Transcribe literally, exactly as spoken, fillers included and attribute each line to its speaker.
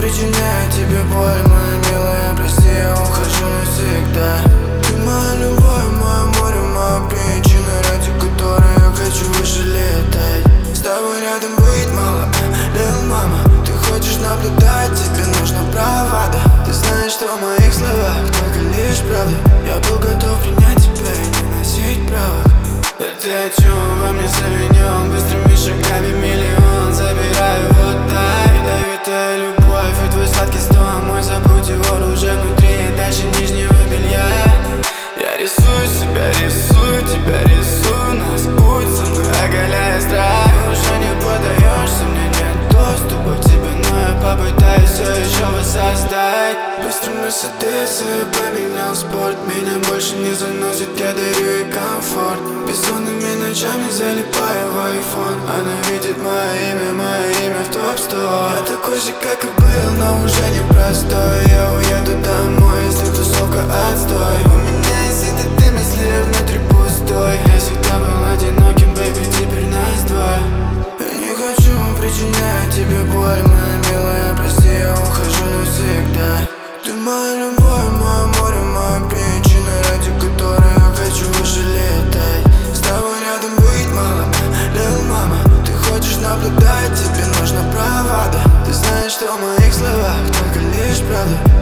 Speaker 1: причиняю тебе боль, моя милая, прости, я ухожу навсегда. Ты моя любовь, мое море, моя причина, ради которой я хочу выше летать. С тобой рядом быть мало, лил мама. Ты хочешь наблюдать, тебе нужна бравада. Ты знаешь, что в моих словах только лишь правда. Я был готов принять тебя и не носить правок. Да ты о чем во мне завинен? Быстрыми шагами миллион забираю вот так. Ядовитая любовь и твой сладкий стон. Мой забудь его уже внутри, дальше нижнего белья. Я рисую себя, рисую тебя, рисую нас. Будь со мной, оголяя страх. Ты уже не подаешься, мне нет доступа к тебе, но я попытаюсь все еще воссоздать. Быстро Мерседес, я поменял спорт. Меня больше не заносит, я дарю ей комфорт. Бессонными ночами залипаю в айфон. Она видит мое имя, мое имя в топ сто. Я такой же, как и был, но уже не простой. Я уеду домой, если тусовка отстой. У меня есть это ты, мысли внутри пустой. Я всегда был одиноким, бэйби, теперь нас двое. Я не хочу причинять тебе боль, моя милая, прости, я ухожу навсегда. Ты моя любовь, мое море, моя причина, ради которой я хочу выше летать. С тобой рядом быть мало, лил мама. Ты хочешь наблюдать, тебе нужна бравада. Ты знаешь, что в моих словах только лишь правда.